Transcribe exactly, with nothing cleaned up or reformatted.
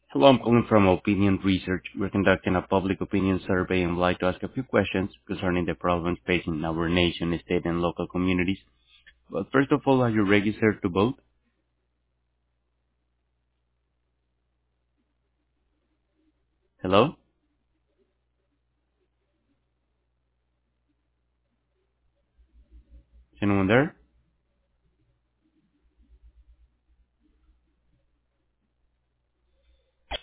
Hello, I'm calling from Opinion Research. We're conducting a public opinion survey and would like to ask a few questions concerning the problems facing our nation, state, and local communities. But first of all, are you registered to vote? Hello? Is anyone there?